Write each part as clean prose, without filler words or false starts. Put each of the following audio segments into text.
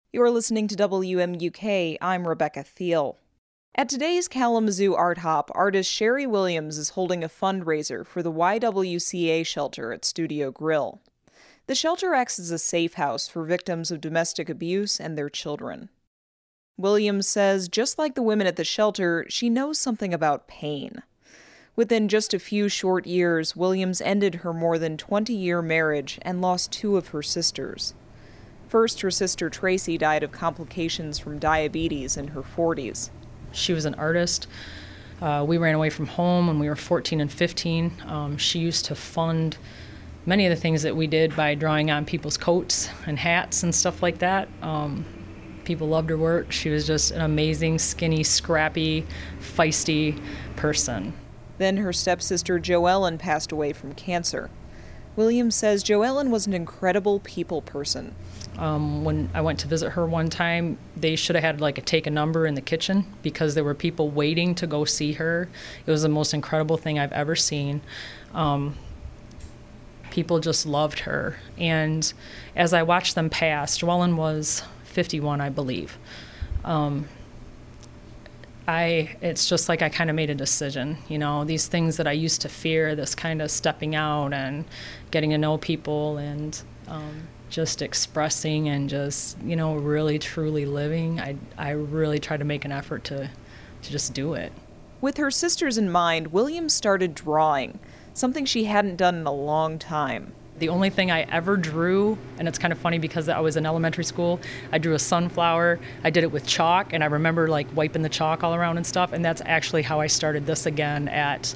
You're listening to WMUK. I'm Rebecca Thiel. At today's Kalamazoo Art Hop, artist Sherry Williams is holding a fundraiser for the YWCA shelter at Studio Grill. The shelter acts as a safe house for victims of domestic abuse and their children. Williams says, just like the women at the shelter, she knows something about pain. Within just a few short years, Williams ended her more than 20-year marriage and lost two of her sisters. First, her sister Tracy died of complications from diabetes in her 40s. She was an artist. We ran away from home when we were 14 and 15. She used to fund many of the things that we did by drawing on people's coats and hats and stuff like that. People loved her work. She was just an amazing, skinny, scrappy, feisty person. Then her stepsister Joellen passed away from cancer. Williams says Joellen was an incredible people person. When I went to visit her one time, they should have had take a number in the kitchen because there were people waiting to go see her. It was the most incredible thing I've ever seen. People just loved her. And as I watched them pass, Joellen was 51, I believe. It's just like I kind of made a decision, these things that I used to fear, this kind of stepping out and getting to know people and just expressing and just, really truly living. I really tried to make an effort to just do it. With her sisters in mind, Williams started drawing, something she hadn't done in a long time. The only thing I ever drew, and it's kind of funny because I was in elementary school, I drew a sunflower. I did it with chalk, and I remember wiping the chalk all around and stuff, and that's actually how I started this again at,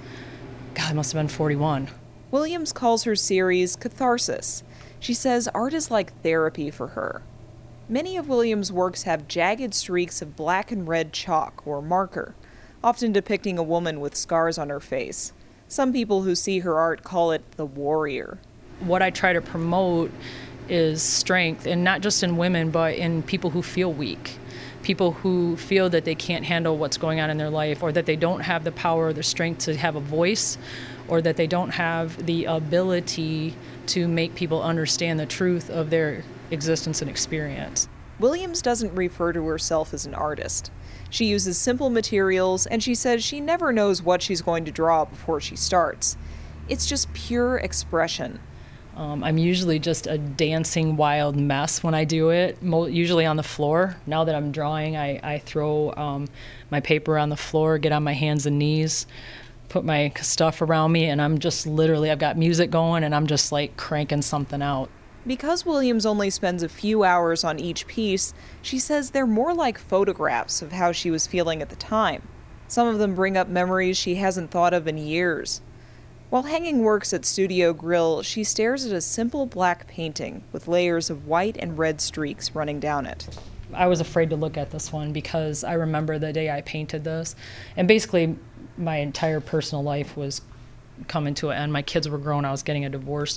I must have been 41. Williams calls her series Catharsis. She says art is like therapy for her. Many of Williams' works have jagged streaks of black and red chalk or marker, often depicting a woman with scars on her face. Some people who see her art call it the warrior. What I try to promote is strength, and not just in women, but in people who feel weak, people who feel that they can't handle what's going on in their life, or that they don't have the power or the strength to have a voice, or that they don't have the ability to make people understand the truth of their existence and experience. Williams doesn't refer to herself as an artist. She uses simple materials, and she says she never knows what she's going to draw before she starts. It's just pure expression. I'm usually just a dancing wild mess when I do it, usually on the floor. Now that I'm drawing, I throw my paper on the floor, get on my hands and knees, put my stuff around me, and I'm just literally, I've got music going, and I'm just cranking something out. Because Williams only spends a few hours on each piece, she says they're more like photographs of how she was feeling at the time. Some of them bring up memories she hasn't thought of in years. While hanging works at Studio Grill, she stares at a simple black painting with layers of white and red streaks running down it. I was afraid to look at this one because I remember the day I painted this, and basically my entire personal life was coming to an end. My kids were grown, I was getting a divorce,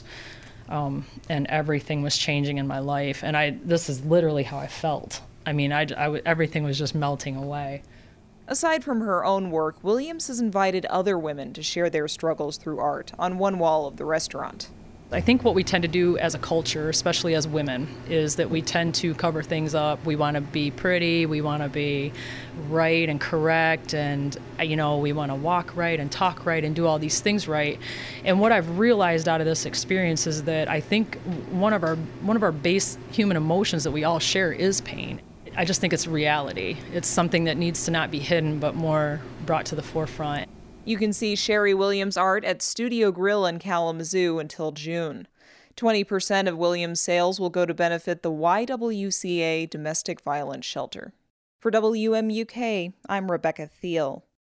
and everything was changing in my life, and this is literally how I felt. I mean, everything was just melting away. Aside from her own work, Williams has invited other women to share their struggles through art on one wall of the restaurant. I think what we tend to do as a culture, especially as women, is that we tend to cover things up. We want to be pretty, we want to be right and correct, and we want to walk right and talk right and do all these things right. And what I've realized out of this experience is that I think one of our base human emotions that we all share is pain. I just think it's reality. It's something that needs to not be hidden, but more brought to the forefront. You can see Sherry Williams' art at Studio Grill in Kalamazoo until June. 20% of Williams' sales will go to benefit the YWCA Domestic Violence Shelter. For WMUK, I'm Rebecca Thiel.